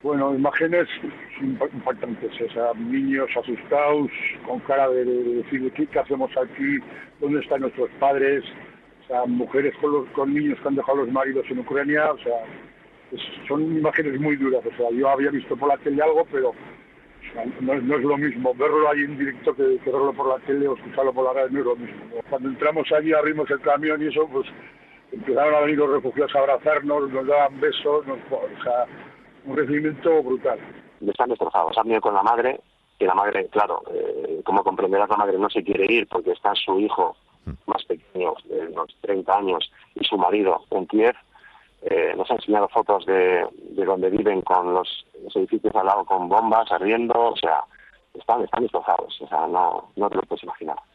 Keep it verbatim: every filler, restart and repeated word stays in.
Bueno, imágenes impactantes, o sea, niños asustados, con cara de, de decir, ¿qué, ¿qué hacemos aquí? ¿Dónde están nuestros padres? O sea, mujeres con, los, con niños que han dejado a los maridos en Ucrania, o sea, es, son imágenes muy duras. O sea, yo había visto por la tele algo, pero o sea, no, no es lo mismo verlo ahí en directo que, que verlo por la tele o escucharlo por la radio, no es lo mismo. Cuando entramos allí, abrimos el camión y eso, pues empezaron a venir los refugiados a abrazarnos, nos daban besos, nos, o sea, un recibimiento brutal. Están destrozados. Han venido con la madre, y la madre, claro, eh, como comprenderás, la madre no se quiere ir porque está su hijo más pequeño, de unos treinta años, y su marido en Kiev. Eh, nos han enseñado fotos de, de donde viven con los, los edificios al lado con bombas ardiendo, o sea, están, están destrozados, o sea, no, no te lo puedes imaginar.